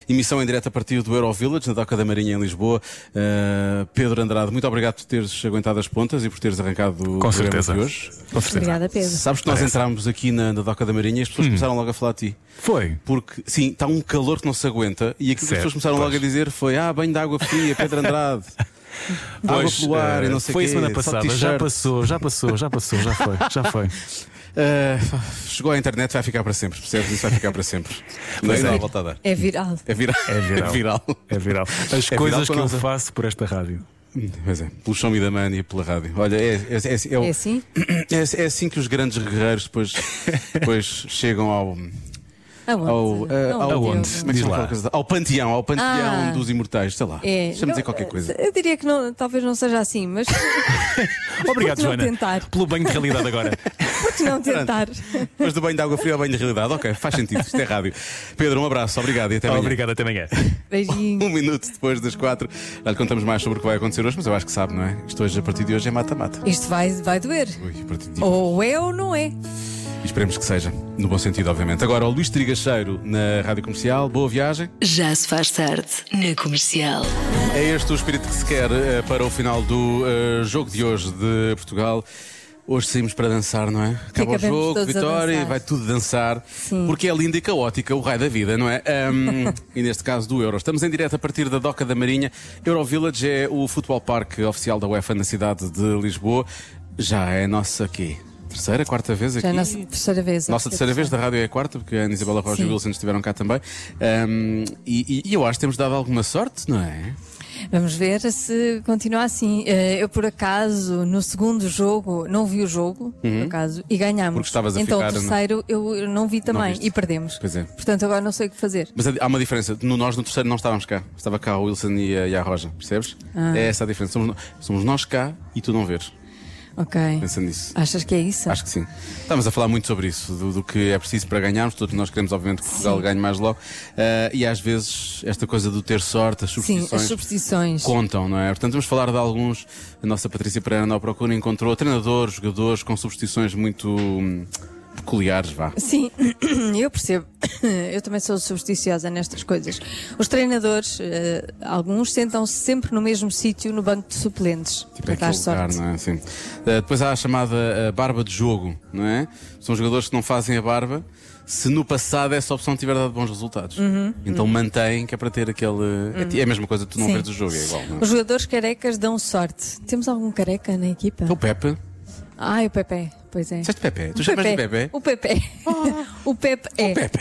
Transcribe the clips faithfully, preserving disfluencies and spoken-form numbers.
Emissão em direto a partir do Eurovillage, na Doca da Marinha, em Lisboa. Uh, Pedro Andrade, muito obrigado por teres aguentado as pontas e por teres arrancado o Com programa certeza. de hoje. Com certeza. Obrigada, Pedro. Sabes que nós Parece. entramos aqui na, na Doca da Marinha e as pessoas Hum. começaram logo a falar de ti. Foi. Porque, sim, está um calor que não se aguenta e aquilo que as Certo, pessoas começaram pois. logo a dizer foi: ah, banho de água fria, Pedro Andrade. Água Pois, pelo ar e eh, não sei foi quê, a semana só passada, t-shirt. já passou, já passou, já passou, já foi, já foi. Uh, chegou à internet, vai ficar para sempre, percebes? Isso vai ficar para sempre. Não Pois é, é. não há volta a dar. É viral. É viral. É viral. É viral. É viral. As É coisas viral que eu quando- faço por esta rádio. Pois é, pelo Show Me the Money e pela rádio. Olha, é, é, é, é, o- É assim? é, é assim que os grandes guerreiros depois, depois chegam ao. Aonde? Ao, eh, Não, ao, Deus. como é que Diz se chama lá. aquela coisa? Ao panteão, ao panteão Ah. dos imortais, sei lá. É. Deixa-me dizer Eu- qualquer coisa. Eu diria que não, talvez não seja assim, mas Obrigado, Por que não Joana, tentar? pelo banho de realidade agora. por que não tentar? Mas do banho de água fria ao banho de realidade, ok, faz sentido, isto é rádio. Pedro, um abraço, obrigado e até amanhã. Obrigado, até amanhã. Beijinho. Um minuto depois das quatro, já lhe contamos mais sobre o que vai acontecer hoje, mas eu acho que sabe, não é? Isto hoje, a partir de hoje, é mata-mata. Isto vai, vai doer. Ui, a partir de... Ou é ou não é. E esperemos que seja, no bom sentido, obviamente. Agora, o Luís Trigacheiro na Rádio Comercial, boa viagem. Já se faz tarde na Comercial. É este o espírito que se quer eh, para o final do eh, jogo de hoje de Portugal. Hoje saímos para dançar, não é? Acaba o Acabamos jogo, todos a vitória, dançar. vai tudo dançar. Sim. Porque é linda e caótica o raio da vida, não é? Ahm, e neste caso do Euro. Estamos em direto a partir da Doca da Marinha. Eurovillage é o futebol parque oficial da UEFA na cidade de Lisboa. Já é a nossa quê? Terceira, quarta vez aqui? Já é a nossa terceira vez. Nossa terceira vez da rádio é a quarta, porque a Ana Isabela Roja e o Sim. Wilson estiveram cá também. Ahm, e, e- e eu acho que temos dado alguma sorte, não é? Vamos ver se continua assim. Eh, Eu, por acaso, no segundo jogo, não vi o jogo, por acaso, e ganhámos. Porque estavas a então, ficar o no- terceiro eu, eu não vi também viste. e perdemos. Pois é. Portanto, agora não sei o que fazer. Mas há uma diferença. No, nós no terceiro não estávamos cá. Estava cá o Wilson e a, e a Roja, percebes? Ah. É essa a diferença. Somos, no- somos nós cá e tu não vês. Ok. Pensa nisso. Achas que é isso? Acho que sim. Estamos a falar muito sobre isso, do, do que é preciso para ganharmos. Todos nós queremos, obviamente, que Portugal Sim. ganhe mais logo. Ah, e às vezes, esta coisa do ter sorte, as Sim, substituições. as substituições. Contam, não é? Portanto, vamos falar de alguns. A nossa Patrícia Pereira na procura encontrou treinadores, jogadores com substituições muito hum, peculiares, vá. Sim, eu percebo. Eu também sou supersticiosa nestas coisas. Os treinadores, eh, alguns sentam-se sempre no mesmo sítio no banco de suplentes Tipo, para é dar aquele lugar, sorte. não é? Assim. Ah, depois há a chamada ah, barba de jogo, não é? São jogadores que não fazem a barba se no passado essa opção tiver dado bons resultados. Então mantém que é para ter aquele. É ti- É, a mesma coisa, tu não Sim. veres o jogo, é igual. Não é? Os jogadores carecas dão sorte. Temos algum careca na equipa? O Pepe. Ai, o Pepe, pois é. Disseste Pepe? Tu O chamas de Pepe. Pepe? O Pepe. O Pepe é. Pepe.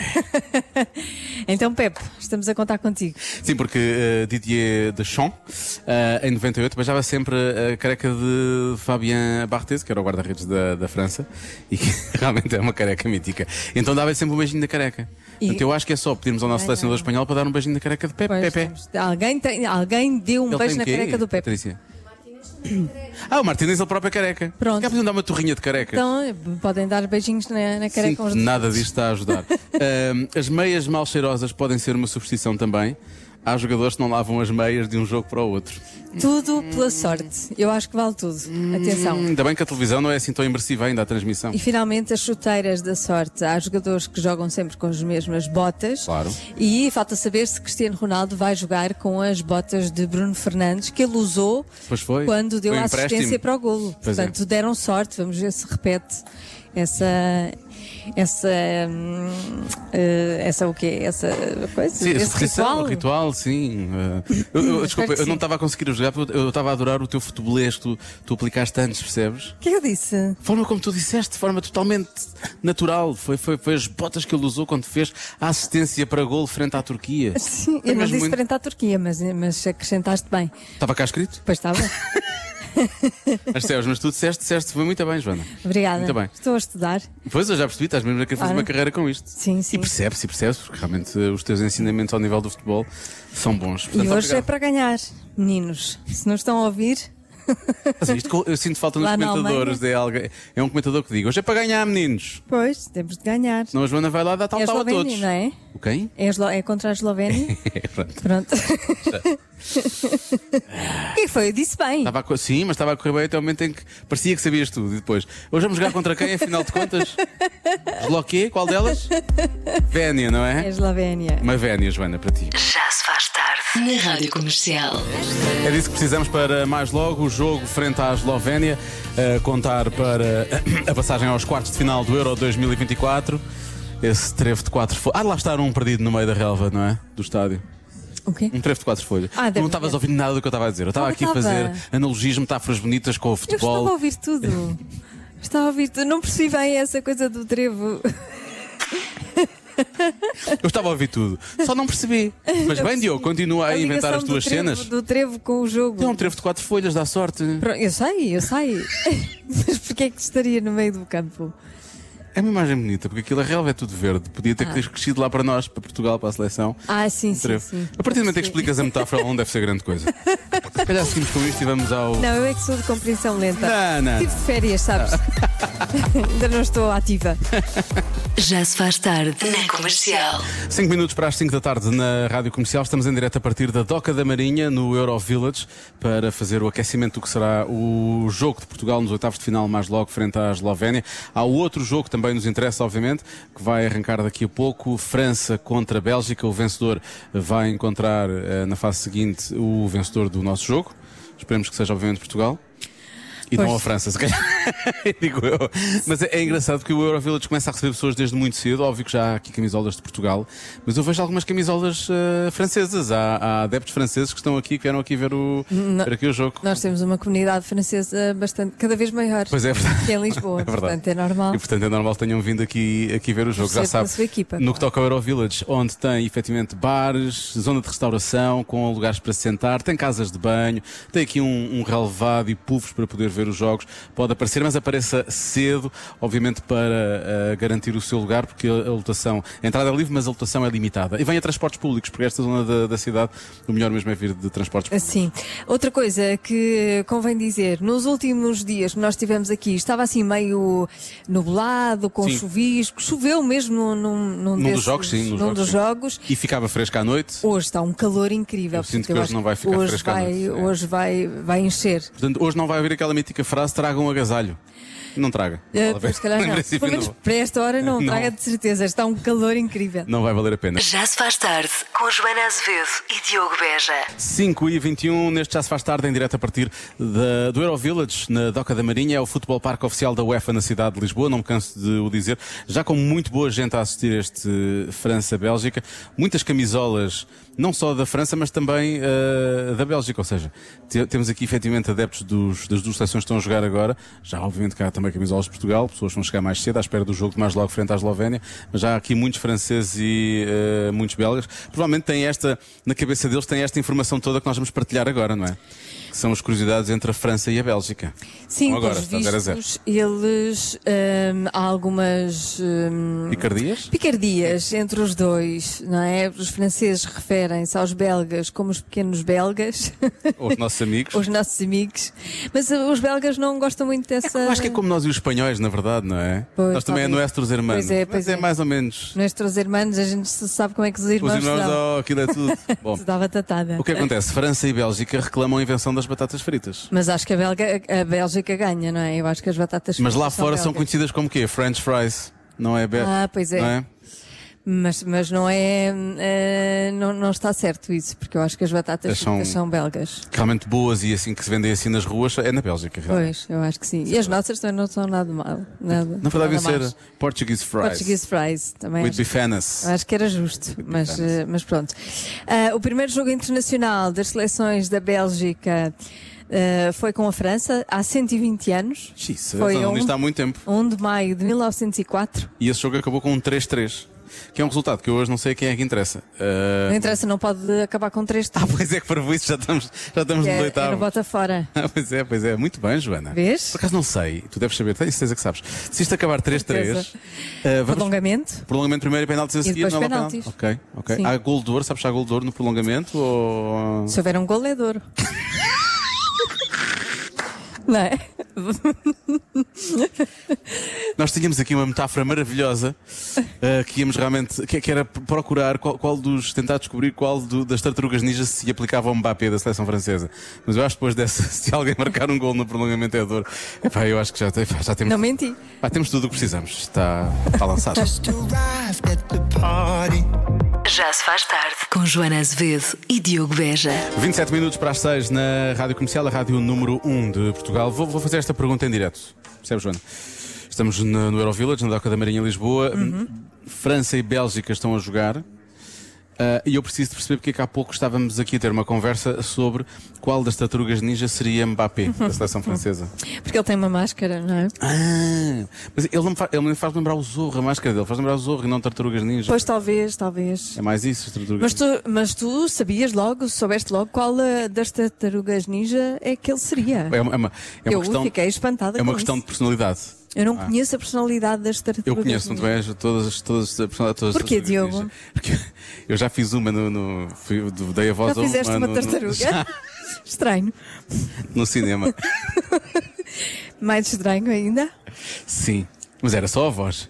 Então, Pepe, estamos a contar contigo. Sim, porque uh, Didier Deschamps, uh, em noventa e oito, beijava sempre a careca de Fabien Barthez, que era o guarda-redes da, da França, e que realmente é uma careca mítica. Então dava-lhe sempre um beijinho da careca. E- Portanto, eu acho que é só pedirmos ao nosso Ai, selecionador não. espanhol para dar um beijinho da careca de Pepe. Pois, Pepe. temos- alguém, tem, alguém deu um Ele beijo tem na o quê, careca do Pepe. Patrícia? Ah, o Martínez ele próprio é careca. Pronto. Cá podiam dar uma torrinha de careca. Então, podem dar beijinhos na, na careca Sinto uns que dos nada outros. disto está a ajudar. Ahm, as meias mal cheirosas podem ser uma substituição também. Há jogadores que não lavam as meias de um jogo para o outro. Tudo pela sorte. Eu acho que vale tudo. Atenção. Hum, ainda bem que a televisão não é assim tão imersiva ainda, a transmissão. E finalmente as chuteiras da sorte. Há jogadores que jogam sempre com as mesmas botas. Claro. E falta saber se Cristiano Ronaldo vai jogar com as botas de Bruno Fernandes, que ele usou Pois foi. quando deu Foi um a assistência empréstimo. para o golo. Pois é. Portanto, deram sorte. Vamos ver se repete essa. Essa. hum, eh, essa o quê? Essa coisa? Sim, esse esse ritual, ritual? ritual, sim. Uh, eu, eu- desculpa, que eu não sim. estava a conseguir jogar porque eu eu estava a adorar o teu futebolês que tu, tu aplicaste antes, percebes? O que é que eu disse? A forma como tu disseste, de forma totalmente natural. Foi, foi, foi as botas que ele usou quando fez a assistência para golo frente à Turquia. Sim, Foi eu não mesmo disse muito- frente à Turquia, mas, mas acrescentaste bem. Estava cá escrito? Pois estava. Mas, Céus, mas tu disseste, disseste, foi muito bem, Joana. Obrigada. Muito bem. Estou a estudar. Pois, eu já percebi, estás mesmo a querer fazer Ora. uma carreira com isto. Sim, sim. E percebes, e percebes, porque realmente eh, os teus ensinamentos ao nível do futebol são bons. E Portanto, hoje é obrigado. para ganhar, meninos. Se não estão a ouvir, Mas isto que eu- eu sinto falta nos Lá na comentadores. É, alguém, é um comentador que diga: hoje é para ganhar, meninos. Pois, temos de ganhar. Senão a Joana vai lá dar tal É a tal a Eslovénia, todos. não é? O quem? É, a Eslo- é contra a Eslovénia? Pronto. Pronto. O que foi? Eu disse bem. Estava a co- Sim, mas estava a correr bem até o momento em que parecia que sabias tudo. E depois, hoje vamos jogar contra quem, afinal de contas? Esloquê? Qual delas? Vénia, não É a é? Eslovénia. Uma Vénia, Joana, para ti. Já se faz tarde na Rádio Comercial. É disso que precisamos para mais logo o jogo frente à Eslovénia, a contar para a passagem aos quartos de final do Euro dois mil e vinte e quatro. Esse trevo de quatro folhas. Ah, lá está um perdido no meio da relva, não é? Do estádio. O quê? Um trevo de quatro folhas. Ah, tu deve não estavas ser. ouvindo nada do que eu estava a dizer. Eu estava Ah, aqui a estava. fazer analogias, metáforas bonitas com o Eu estava a futebol. ouvir tudo. Estava a ouvir tudo. Não percebi bem essa coisa do trevo. Eu estava a ouvir tudo. Só não percebi. Mas bem, Diogo, continua a inventar as ligação tuas do trevo- cenas. Do trevo com o jogo. É um trevo de quatro folhas, dá sorte. Pronto, eu sei, eu sei. Mas porquê é que estaria no meio do campo? É uma imagem bonita, porque aquilo a relva é tudo verde. Podia ter Ah. crescido lá para nós, para Portugal, para a seleção. Ah, sim, sim, Trevo. sim. A partir do momento em que Sim. explicas a metáfora, ela não deve ser grande coisa. Se calhar seguimos com isto e vamos ao. Não, eu é que sou de compreensão lenta. Não, não, Tive de férias, sabes? Ainda não estou ativa. Já se faz tarde na Comercial. cinco minutos para as cinco da tarde na Rádio Comercial. Estamos em direto a partir da Doca da Marinha, no Euro Village, para fazer o aquecimento do que será o jogo de Portugal nos oitavos de final, mais logo, frente à Eslovénia. Há outro jogo que também nos interessa, obviamente, que vai arrancar daqui a pouco. França contra a Bélgica. O vencedor vai encontrar eh, na fase seguinte o vencedor do nosso jogo. Esperemos que seja, obviamente, Portugal. E Pois. não a França, se calhar. Digo eu. Mas é, é engraçado porque o Eurovillage começa a receber pessoas desde muito cedo. Óbvio que já há aqui camisolas de Portugal, mas eu vejo algumas camisolas uh, francesas. Há, há adeptos franceses que estão aqui, que vieram aqui ver, o, Não. ver aqui o jogo. Nós temos uma comunidade francesa bastante, cada vez maior. Pois é, é verdade. Que é em Lisboa, É verdade. portanto é normal. E portanto é normal que tenham vindo aqui, aqui ver o jogo. Já Torcer sabe, pela sua equipa, no que claro. toca ao Eurovillage, onde tem efetivamente bares, zona de restauração, com lugares para se sentar, tem casas de banho, tem aqui um, um relevado e puffs para poder ver os jogos. Pode aparecer, mas apareça cedo, obviamente para uh, garantir o seu lugar, porque a, a lotação, a entrada é livre, mas a lotação é limitada. E venha transportes públicos, porque esta zona da, da cidade, o melhor mesmo é vir de transportes públicos. Sim. Outra coisa que convém dizer, nos últimos dias que nós estivemos aqui, estava assim meio nublado, com Sim. chuvisco, choveu mesmo num, num, num, Num desses- dos jogos, sim. Nos num jogos, dos sim. jogos. E ficava fresca à noite. Hoje está um calor incrível. Eu sinto portanto, que hoje acho não vai ficar hoje fresco à vai, noite, é. Hoje vai, vai encher. Portanto, hoje não vai haver aquela mítica frase: traga um agasalho. Não traga. Eh, Talvez. se calhar Em não. princípio, Pelo menos não. para esta hora não, Não. traga de certeza. Está um calor incrível. Não vai valer a pena. Já se faz tarde com Joana Azevedo e Diogo Beja. cinco e vinte e um, neste Já se faz tarde, em direto a partir da, do Eurovillage, na Doca da Marinha. É o futebol parque oficial da UEFA na cidade de Lisboa, não me canso de o dizer. Já com muito boa gente a assistir a este França-Bélgica. Muitas camisolas, não só da França, mas também uh, da Bélgica. Ou seja, te, temos aqui efetivamente adeptos dos, das duas seleções que estão a jogar agora. Já, obviamente, cá há também camisolas de Portugal. Pessoas vão chegar mais cedo à espera do jogo de mais logo frente à Eslovénia. Mas já há aqui muitos franceses e uh, muitos belgas. Provavelmente têm esta, na cabeça deles, tem esta informação toda que nós vamos partilhar agora, não é? Que são as curiosidades entre a França e a Bélgica. Sim, Então agora, pelos está zero a zero. vistos, eles hum, há algumas hum, Picardias? picardias entre os dois, não é? Os franceses referem-se aos belgas como os pequenos belgas, Ou os nossos amigos? os nossos amigos, mas uh, os belgas não gostam muito dessa. Eu acho que é como nós e os espanhóis, na verdade, não é? Pois, nós também é talvez. nuestros hermanos. Pois é, pois mas é, é. mais ou menos. Nuestros irmãos, a gente se sabe como é que os Os irmãos, irmãos, se dão. oh, aquilo é tudo. Bom, Se dá batatada. o que acontece? França e Bélgica reclamam a invenção das batatas fritas. Mas acho que a, Belga, a Bélgica ganha, não é? Eu acho que as batatas Mas lá fritas são fora são belgas. conhecidas como quê? French fries. Não é? Be- Ah, pois é. Não é? Mas, mas não é. eh, não, não está certo isso, porque eu acho que as batatas São- fritas são belgas. Realmente boas e assim que se vendem assim nas ruas é na Bélgica. realmente. Pois, eu acho que sim. E as nossas também não são nada mal. Nada, Na verdade, nada devem más. ser Portuguese fries. Portuguese fries também. With Acho, bifanas. eu acho que era justo, mas, eh, mas pronto. Ah, o primeiro jogo internacional das seleções da Bélgica eh, foi com a França há cento e vinte anos. Xiça, Foi então, um- isto há muito tempo. um de maio de mil novecentos e quatro. E esse jogo acabou com um três três. Que é um resultado que eu hoje não sei a quem é que interessa. Ah, Não interessa, não pode acabar com três Ah, pois é que para isso já estamos, já estamos no é, oitavo. era bota fora. Ah, pois é, pois é. Muito bem, Joana. Vês? Por acaso não sei, tu deves saber, tenho certeza que sabes. Se isto acabar três três, Certeza. ah, vamos... Prolongamento. prolongamento primeiro e penaltis a seguir, depois não há penaltis. penalti? Ok, ok. Sim. Há gol de ouro, sabes se há gol de ouro no prolongamento? Ou... Se houver um gol é de ouro. Não é? Nós tínhamos aqui uma metáfora maravilhosa uh, que íamos realmente. Que, que era procurar qual, qual dos. tentar descobrir qual do, das tartarugas ninja se aplicava ao Mbappé da seleção francesa. Mas eu acho que depois dessa, se alguém marcar um gol no prolongamento é dor. Epá, eu acho que já, já temos. Não menti. Pá, temos tudo o que precisamos. Está, está lançado. Já se faz tarde com Joana Azevedo e Diogo Beja. vinte e sete minutos para as seis na Rádio Comercial, a rádio número um de Portugal. Vou, vou fazer esta pergunta em direto. Percebes, Joana? Estamos no, no Eurovillage, na Doca da Marinha, Lisboa. Uhum. França e Bélgica estão a jogar. Uh, e eu preciso de perceber porque é que há pouco estávamos aqui a ter uma conversa sobre qual das tartarugas ninja seria Mbappé, da seleção francesa. Porque ele tem uma máscara, não é? Ah, mas ele não me faz, ele me faz lembrar o Zorro, a máscara dele faz lembrar o Zorro e não tartarugas ninja. Pois talvez, talvez. É mais isso, as tartarugas Mas tu, mas tu sabias logo, soubeste logo qual uh, das tartarugas ninja é que ele seria? É uma, é uma, é uma eu questão, fiquei espantada é uma com questão isso. de personalidade. Eu não Ah. conheço a personalidade das tartarugas Eu conheço muito ninja. bem todas, todas, todas, todas as Porquê, tartarugas Diogo? ninja. Porque eu já fiz uma no. no fui, dei a voz Já a fizeste uma no- no- tartaruga? já, Estranho. no cinema. Mais estranho ainda? Sim. Mas era só a voz.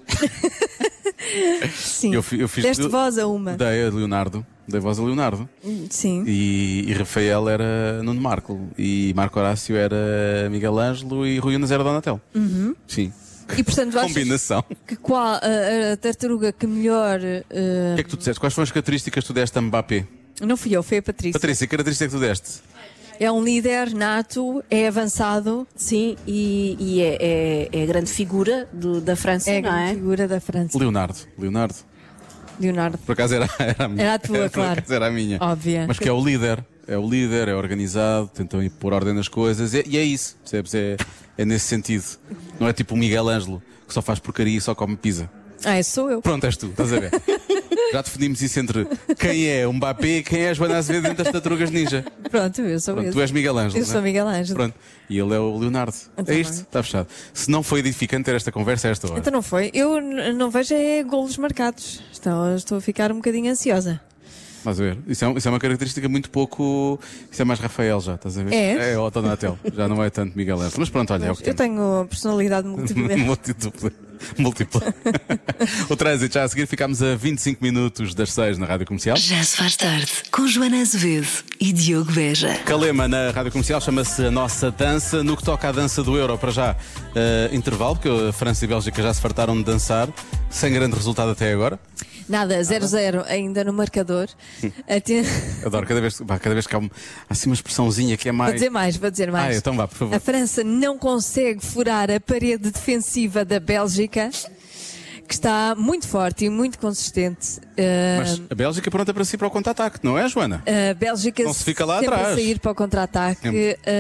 Sim. Eu fi- eu fiz Deste tudo- voz a uma. Dei a Leonardo. Dei voz a Leonardo. Sim. E, e Rafael era Nuno Marco. E Marco Horácio era Miguel Ângelo. E Rui Unas era Donatello. Uhum. Sim. E portanto, achas Combinação. que qual a, a tartaruga que melhor. uh, O que é que tu disseste? Quais foram as características que tu deste a Mbappé? Não fui eu, foi a Patrícia. Patrícia, que característica é que tu deste? É um líder nato, é avançado, Sim, e, e é, é, é a grande figura do- da França, é a não grande é? figura da França. Leonardo. Leonardo. Leonardo. Por acaso era, era a minha. Era a tua, Por claro. acaso era a minha. Óbvia. Mas que é o líder. É o líder, é organizado, tentam ir pôr ordem nas coisas. E, e é isso, percebes? É, é nesse sentido. Não é tipo o Miguel Ângelo, que só faz porcaria e só come pizza. Ah, esse sou eu. Pronto, és tu, estás a ver? Já definimos isso entre quem é o Mbappé e quem é a Joana Azevedo dentro das tartarugas ninja. Pronto, eu sou Pronto, esse. tu és Miguel Ângelo. Eu não é? sou Miguel Ângelo. Pronto. E ele é o Leonardo. Então é isto, bem. está fechado. Se não foi edificante ter esta conversa a esta hora. Então não foi. Eu n- não vejo é golos marcados. Estou, estou a ficar um bocadinho ansiosa. Mas a ver, isso é, um- isso é uma característica muito pouco. Isso é mais Rafael já, estás a ver? É? É o Donatello, já não é tanto Miguel Ângelo. Mas pronto, olha, é o que Eu temos. tenho personalidade múltipla. Múltipla. Múltipla. O trânsito já a seguir, ficámos a vinte e cinco minutos das seis na Rádio Comercial. Já se faz tarde com Joana Azevedo e Diogo Beja. Calema na Rádio Comercial chama-se A Nossa Dança. No que toca à dança do Euro, para já, eh, intervalo, porque a França e a Bélgica já se fartaram de dançar, sem grande resultado até agora. Nada, zero zero ainda no marcador. Até... Adoro, cada vez, pá, cada vez que há, um- há assim uma expressãozinha que é Vou mais. dizer mais, vou dizer mais. Ah, então vá, por favor. A França não consegue furar a parede defensiva da Bélgica, que está muito forte e muito consistente. Uh, Mas a Bélgica pronta para si para o contra-ataque, não é, Joana? A Bélgica Não se fica lá sempre atrás. a sair para o contra-ataque.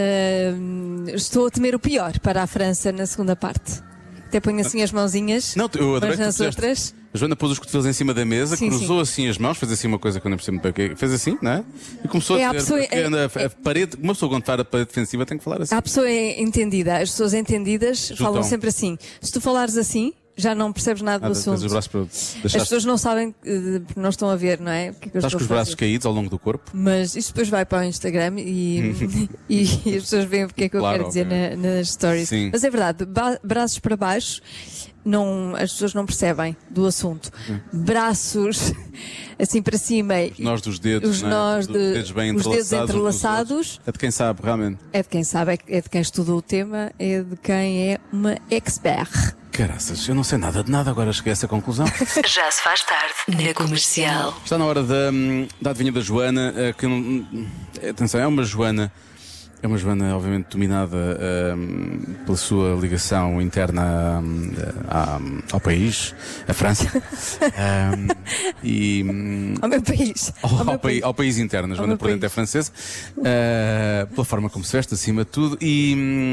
Uh, estou a temer o pior para a França na segunda parte. Até ponho assim as mãozinhas. Não, eu adorei mas que tu nas fizeste. outras. A Joana pôs os cotovelos em cima da mesa, Sim, cruzou assim as mãos, fez assim uma coisa que eu não percebo muito bem o que é. Fez assim, não é? E começou É, a a dizer. pessoa- porque é- anda a, a parede, uma pessoa quando fala a parede defensiva tem que falar assim. A pessoa é entendida. As pessoas entendidas falam sempre assim. Se tu falares assim, já não percebes nada Nada, do tens assunto. os braços para As deixar. pessoas não sabem, eh, porque não estão a ver, não é? O que é que eu Estás estou com os a braços fazer. caídos ao longo do corpo. Mas isso depois vai para o Instagram e, e, e as pessoas veem o que é que eu Claro, quero dizer na, nas stories. Sim. Mas é verdade, ba- braços para baixo, não, as pessoas não percebem do assunto. Braços assim para cima, e Nós dos dedos, os não é? nós Dos de- dedos bem os dedos entrelaçados uns dos entrelaçados. outros. É de quem sabe, realmente. é de quem sabe, é- é de quem estudou o tema, é de quem é uma expert. Caraças, eu não sei nada de nada, agora cheguei a essa conclusão. Já se faz tarde na Comercial. Está na hora da, hum, da adivinha da Joana, eh, que não, hum, atenção, é uma Joana, é uma Joana obviamente dominada hum, pela sua ligação interna hum, à- ao país, a França, Hum, e hum, Ao meu país. ao, Ao meu ao país, ao país interno, a Joana meu por dentro é país. francesa, eh, pela forma como se veste acima de tudo e... hum,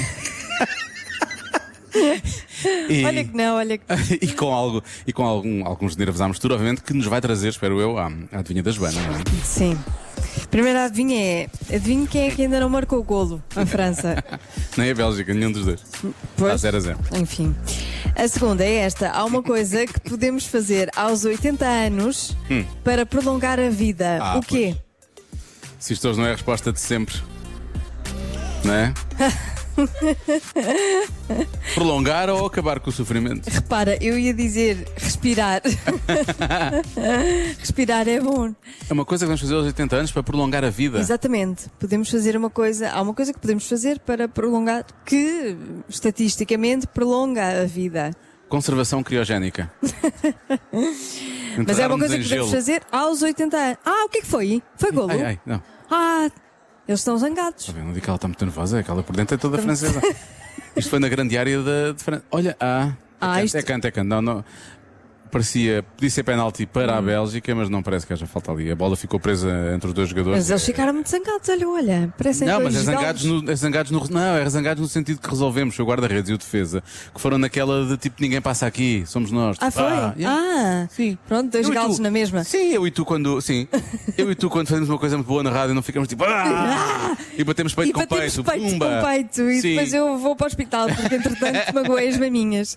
e- Olha que não, olha que e com, algo, e com algum, alguns nervos à mistura, obviamente, que nos vai trazer, espero eu, à, à adivinha da Joana. Não é? sim. Primeira adivinha é, adivinha quem é que ainda não marcou o golo? A França. Nem a Bélgica, nenhum dos dois. Está Pois. zero a zero. Enfim. A segunda é esta. Há uma coisa que podemos fazer aos oitenta anos para prolongar a vida. Ah, o quê? Se isto hoje não é a resposta de sempre, não é? Prolongar ou acabar com o sofrimento? Repara, eu ia dizer respirar. Respirar é bom. É uma coisa que vamos fazer aos oitenta anos para prolongar a vida. Exatamente. Podemos fazer uma coisa. Há uma coisa que podemos fazer para prolongar, que estatisticamente prolonga a vida. Conservação criogénica. Mas é uma Enterrarmos coisa em que gelo. podemos fazer aos oitenta anos. Ah, o que é que foi? Foi golo? Ai, ai, não. Ah, eles estão zangados. Está bem, não digo que ela está muito nervosa, é que ela por dentro é toda francesa. Isto foi na grande área de, de França. Olha, ah, Ah, é, isto- canto, é canto, é canto. Não, não. Parecia, podia ser penalti para a Hum. Bélgica, mas não parece que haja falta ali. A bola ficou presa entre os dois jogadores. Mas eles ficaram muito zangados. Olha, olha. Parecem Não, dois mas é zangados, galos. no, é zangados no. Não, é zangados no sentido que resolvemos, foi o guarda-redes e o defesa, que foram naquela de tipo ninguém passa aqui, somos nós. Ah, foi? Ah, yeah. Ah, sim. Pronto, dois Eu e galos tu. na mesma. Sim, eu e tu quando. Sim. Eu e tu quando fazemos uma coisa muito boa na rádio não ficamos tipo. Ah! E batemos peito E com batemos peito. peito Pumba! com peito. E Sim. depois eu vou para o hospital porque entretanto magoei as maminhas.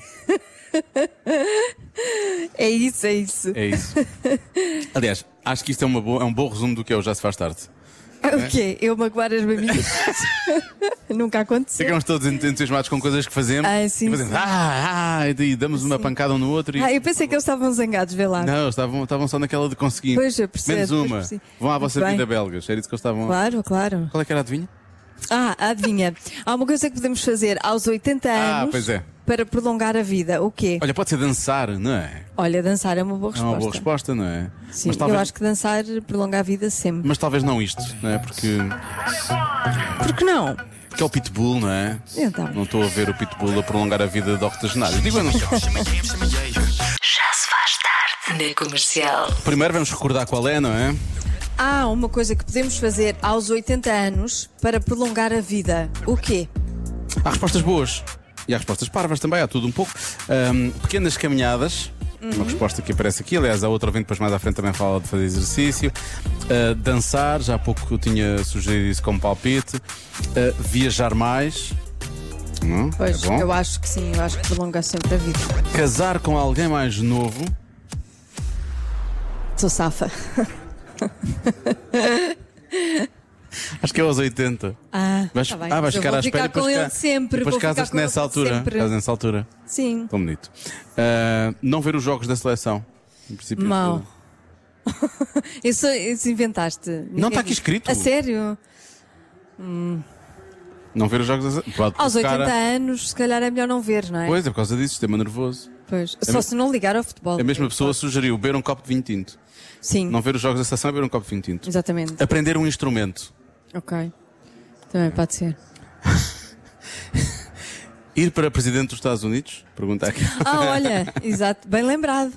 É isso, é isso. É isso. Aliás, acho que isto é, uma boa, é um bom resumo do que é o Já Se Faz Tarde. O quê? Eu magoar as maminhas? Nunca aconteceu. Ficamos todos entusiasmados com coisas que fazemos. Ah, sim, e fazemos, sim. ah, ah, e daí damos uma Sim. pancada um no outro e. Ah, eu pensei que eles estavam zangados, vê lá. Não, estavam, estavam só naquela de conseguir. Pois, eu percebo, Menos pois uma. percebi. Vão à Muito vossa bem. vida, belgas. Era isso que eles estavam. Claro, claro. Qual é que era a adivinha? Ah, adivinha. Há uma coisa que podemos fazer aos oitenta Ah, anos pois é. para prolongar a vida. O quê? Olha, pode ser dançar, não é? Olha, dançar é uma boa É resposta. uma boa resposta, não é? Sim, mas, talvez, eu acho que dançar prolonga a vida sempre. mas talvez não isto, não é? Porque, Por que não? porque é o Pitbull, não é? Então. Não estou a ver o Pitbull a prolongar a vida de octogenários. Digo eu não sei. Já se faz tarde na Comercial. Primeiro vamos recordar qual é, não é? Há uma coisa que podemos fazer aos oitenta anos para prolongar a vida. O quê? Há respostas boas e há respostas parvas também, há tudo um pouco. Ahm, pequenas caminhadas, uma resposta que aparece aqui. Aliás, a outra ouvinte depois mais à frente também fala de fazer exercício. Ah, dançar, já há pouco eu tinha sugerido isso como palpite. Ah, viajar mais. Hum, Pois, é bom. eu acho que sim, eu acho que prolonga sempre a vida. Casar com alguém mais novo. Sou safa. Acho que é aos oitenta. Ah, Vais, tá bem. ah, vais Eu ficar vou à espera ficar com depois ele ca- sempre. Depois vou ficar casas-te com ele nessa altura. sempre. Casas nessa altura. Sim. Tão bonito. Ah, não ver os jogos da seleção. Em princípio, Mau. Isso, isso inventaste. Ninguém está aqui disse. escrito. A sério? Não ver os jogos da seleção. Pode Aos provocar- oitenta anos, se calhar é melhor não ver, não é? Pois, é por causa disso, sistema nervoso. Pois. É Só me- se não ligar ao futebol. A mesma É, pessoa pode. sugeriu beber um copo de vinho tinto. Sim, Não ver os jogos da seleção é beber um copo de vinho tinto. exatamente. Aprender um instrumento. Ok. Também pode ser. Ir para presidente dos Estados Unidos? Pergunta aqui. Ah, olha, exato, bem lembrado.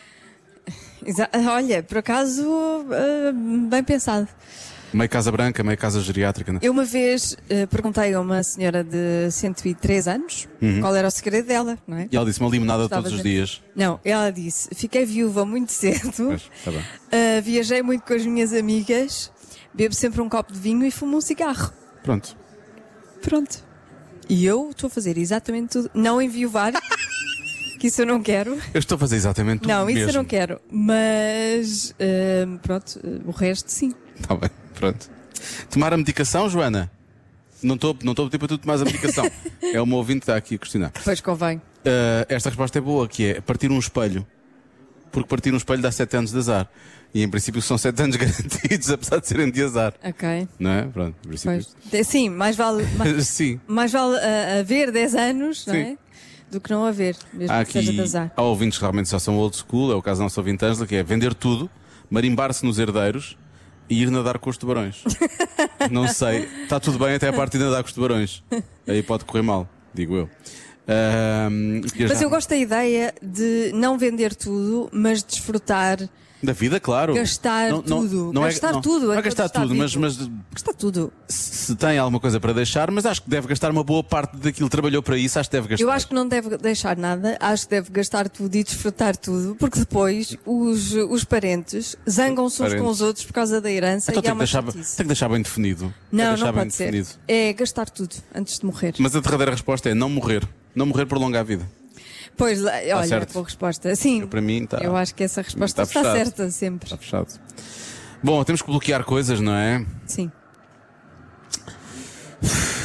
Exa- olha, por acaso, ah, bem pensado. Meio casa branca, meio casa geriátrica. Não? Eu uma vez ah, perguntei a uma senhora de cento e três anos qual era o segredo dela, não é? E ela disse uma limonada Gostava todos os de- dias. Não, ela disse: fiquei viúva muito cedo, Pois, está bem. ah, viajei muito com as minhas amigas, bebo sempre um copo de vinho e fumo um cigarro. Pronto. Pronto. E eu estou a fazer exatamente tudo. Não enviuvar, que isso eu não quero. Eu estou a fazer exatamente tudo Não, isso mesmo. eu não quero. Mas, ah, pronto, ah, o resto sim. Está bem, pronto. Tomar a medicação, Joana? Não estou não estou a pedir para tu tomares a medicação. É uma ouvinte que está aqui a questionar. Pois convém. Uh, esta resposta é boa, que é partir um espelho. Porque partir um espelho dá sete anos de azar. E em princípio são sete anos garantidos, apesar de serem de azar. Ok. Não é? Pronto, em princípio. Pois. É, sim, mais vale, mais, Sim. mais vale ah, haver dez anos, não Sim. é? Do que não haver, mesmo Há que seja de aqui azar. há ouvintes que realmente já são old school, é o caso da nossa ouvinte Ângela, que é vender tudo, marimbar-se nos herdeiros e ir nadar com os tubarões. Não sei. Está tudo bem até a parte de nadar com os tubarões. Aí pode correr mal, digo eu. Ahm, Mas já- eu gosto da ideia de não vender tudo, mas desfrutar, Da vida, claro. gastar Não- não- tudo. não é- gastar não- tudo. Não é enquanto gastar está tudo, mas, vivo. mas Gastar tudo. se tem alguma coisa para deixar, mas acho que deve gastar uma boa parte daquilo que trabalhou para isso, acho que deve gastar. Eu acho que não deve deixar nada, acho que deve gastar tudo e desfrutar tudo, porque depois os, os parentes zangam-se uns Parentes. com os outros por causa da herança Então e tem é que, uma deixar, chatice. tem que deixar bem definido. Tem que Não, deixar não bem pode ser. definido. É gastar tudo antes de morrer. Mas a derradeira resposta é não morrer. Não morrer prolonga a vida. Pois, lá- olha, certo. boa resposta. Sim, Eu, para mim, está eu acho que essa resposta está está, fechado. certa sempre. está fechado. Bom, temos que bloquear coisas, não é? Sim.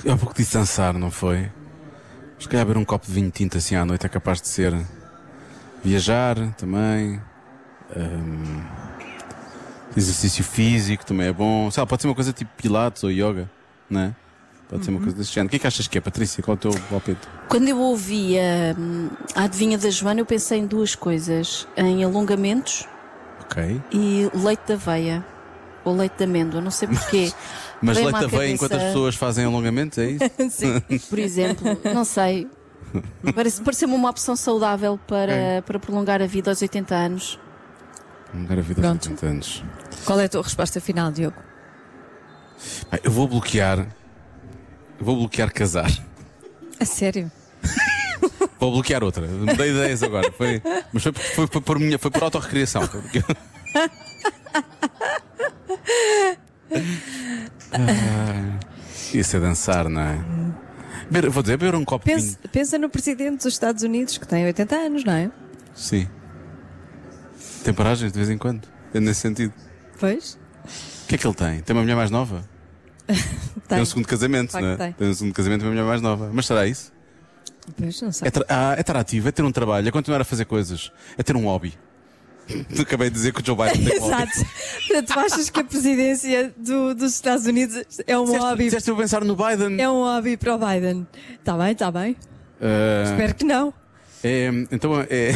há pouco disse dançar, não foi? Se calhar beber um copo de vinho tinto assim à noite é capaz de ser. Viajar também. hum, Exercício físico também é bom. Sei lá, pode ser uma coisa tipo pilates ou yoga, não é? Pode ser uma coisa desse género. O que é que achas que é, Patrícia? Qual é o teu palpite? Quando eu ouvi hum, a adivinha da Joana, eu pensei em duas coisas: em alongamentos Ok. e leite de aveia. Ou leite de amêndoa, não sei porquê. Mas Veio-me leite à de aveia enquanto as cabeça- pessoas fazem alongamentos, é isso? Sim. Por exemplo, não sei. Parece, pareceu-me uma opção saudável para, para prolongar a vida aos oitenta anos. Alongar a vida aos Pronto. oitenta anos. Qual é a tua resposta final, Diogo? Bem, eu vou bloquear. Eu vou bloquear casar. A sério? Vou bloquear outra. Mudei ideias agora. Foi, mas foi, por- foi, foi por minha, foi por autorrecriação. Foi porque- Ah, isso é dançar, não é? Beber- vou dizer, beber um copo de Pensa, vinho. pensa no presidente dos Estados Unidos, que tem oitenta anos, não é? Sim. Tem paragens de vez em quando. É nesse sentido. Pois? O que é que ele tem? Tem uma mulher mais nova? Tem um segundo casamento, Claro não que é? tem. Tem um segundo casamento e uma mulher mais nova. Mas será isso? Pois, não sei. É, tra- ah, é estar ativo, é ter um trabalho, é continuar a fazer coisas, é ter um hobby. Acabei de dizer que o Joe Biden tem um hobby. Exato. Portanto, tu achas que a presidência do- dos Estados Unidos é um Disseste- hobby? Disseste eu pensar no Biden. É um hobby para o Biden. Está bem, está bem. Ah, Espero que não. é, então é,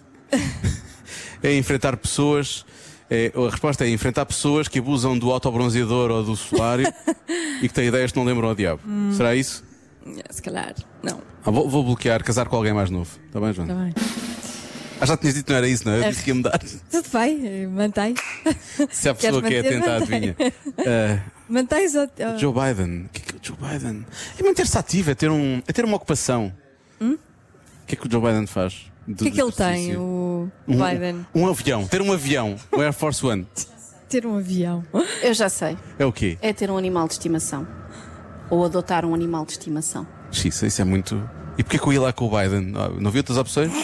é enfrentar pessoas. É, a resposta é enfrentar pessoas que abusam do autobronzeador ou do solário e que têm ideias que não lembram ao diabo. Hum. Será isso? Se calhar, não. Ah, vou, vou bloquear, casar com alguém mais novo. Está bem, João? Está bem. Ah, já tinhas dito que não era isso, não é? Eu disse que ia mudar. Tudo bem, mantém. Se a pessoa Queres que é manter, atenta à mantém. adivinha. Ah, Mantens o. o- Joe Biden. O que é que é o Joe Biden? É manter-se ativo, é ter, um, é ter uma ocupação. O que é que o Joe Biden faz? O que é que ele tem, o Um, Biden? um avião, ter um avião, o Air Force One. Ter um avião. Eu já sei. É o quê? É ter um animal de estimação. Ou adotar um animal de estimação. Isso, isso é muito. E porquê que eu ia lá com o Biden? Ah, Não vi outras opções?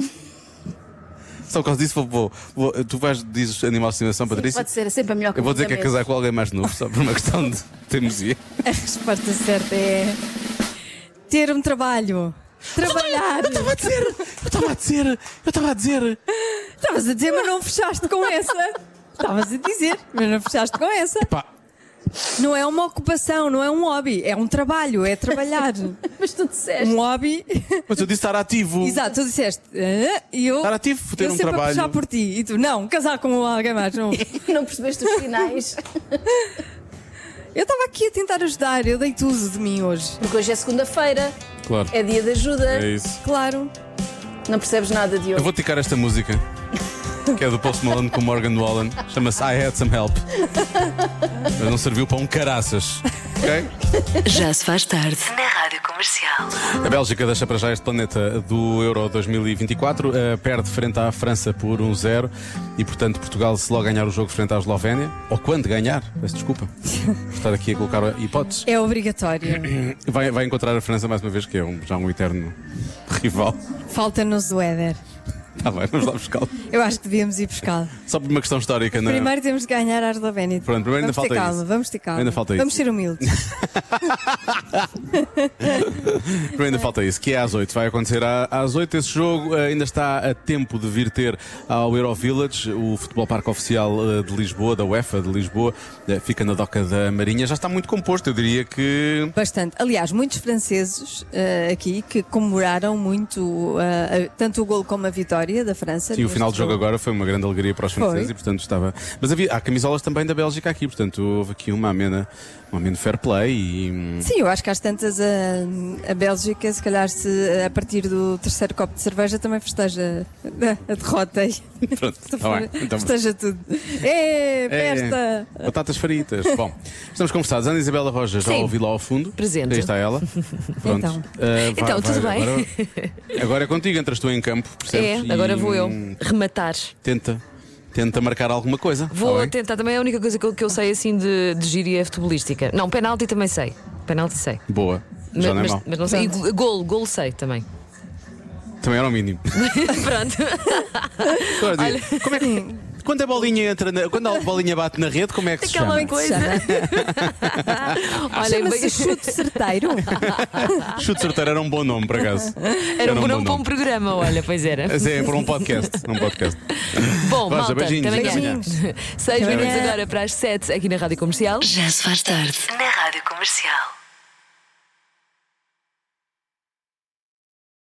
Só por causa disso vou, vou, vou- tu vais, dizes animal de estimação, Patrícia? Pode ser, é sempre a melhor Eu vou dizer que é complemento. casar com alguém mais novo, só por uma questão de teimosia. A resposta certa é. Ter um trabalho. Trabalhar. Eu estava a dizer, eu estava a dizer, eu estava a dizer. Estavas a dizer, mas não fechaste com essa. Estavas a dizer, mas não fechaste com essa. Pá, Não é uma ocupação, não é um hobby, é um trabalho, é trabalhar. Mas tu disseste. Um hobby. mas eu disse estar ativo. Exato, tu disseste. "Ah", e eu. Estar ativo, ter eu um sempre a trabalho. puxar por ti. E tu, não, casar com alguém mais novo. Não percebeste os sinais. Eu estava aqui a tentar ajudar, eu dei tudo de mim hoje. Porque hoje é segunda-feira, Claro. é dia de ajuda. É isso. Claro. Não percebes nada, Eu Diogo. vou ticar esta música, que é do Post Malone com Morgan Wallen. Chama-se I Had Some Help. Mas não serviu para um caraças. Ok? Já se faz tarde na Rádio Comercial. A Bélgica deixa para já este planeta do Euro dois mil e vinte e quatro, eh, perde frente à França por um zero e, portanto, Portugal, se logo ganhar o jogo frente à Eslovénia, ou quando ganhar, peço desculpa, por estar aqui a colocar hipóteses, É obrigatório. vai, vai encontrar a França mais uma vez, que é um- já um eterno rival. Falta-nos o Éder. Está bem, vamos lá buscá-lo. Eu acho que devíamos ir buscá-lo. Só por uma questão histórica, não é? Primeiro temos de ganhar a Eslovénia. Pronto, primeiro ainda vamos ter falta calma, isso. vamos ter calma. Ainda falta vamos isso. ser humildes. Primeiro ainda falta isso, que é às oito. Vai acontecer à- às oito. Esse jogo eh, ainda está a tempo de vir ter ao Eurovillage, o futebol parque oficial eh, de Lisboa, da UEFA de Lisboa. Eh, Fica na Doca da Marinha. Já está muito composto, eu diria que. Bastante. Aliás, muitos franceses eh, aqui que comemoraram muito eh, a- tanto o golo como a vitória da França. Sim, o neste final do jogo agora foi uma grande alegria para os Foi. franceses e, portanto, estava. Mas havia, há camisolas também da Bélgica aqui, portanto, houve aqui uma amena, um ameno fair play e. hum, Sim, eu acho que às tantas a, a Bélgica, se calhar, se a partir do terceiro copo de cerveja também festeja a, a derrota. e Pronto, está bem. Então, Festeja tudo. É, é, festa! batatas fritas. Bom, estamos conversados. Ana Isabela Roja já Sim. ouvi lá ao fundo. Presente. Aí está ela. Pronto. Então. Ah, vai- Então, tudo vai- bem? Agora, agora é contigo, entras tu em campo, percebes? É, agora E, vou eu hum, rematar. Tenta, tenta marcar alguma coisa. Vou Está bem? tentar também. É a única coisa que eu, que eu sei assim de, de gíria futebolística. Não, penalti também sei. Penalti sei. Boa. Mas, Já não é mas, mau. mas não sei. E go- golo, golo sei também. Também era o mínimo. Pronto. Agora, diga, como é que, quando a bolinha entra na- quando a bolinha bate na rede, como é que se Aquela chama? coisa. Olha, Chama-se bem- chute certeiro. Chute certeiro era um bom nome, por acaso. era um bom bom, bom nome. programa, olha, pois era. É, para um podcast. Um podcast. Bom, Rosa, malta, beijinhos, até amanhã. beijinhos. Seis Até minutos amanhã. agora para as sete aqui na Rádio Comercial. Já se faz tarde na Rádio Comercial.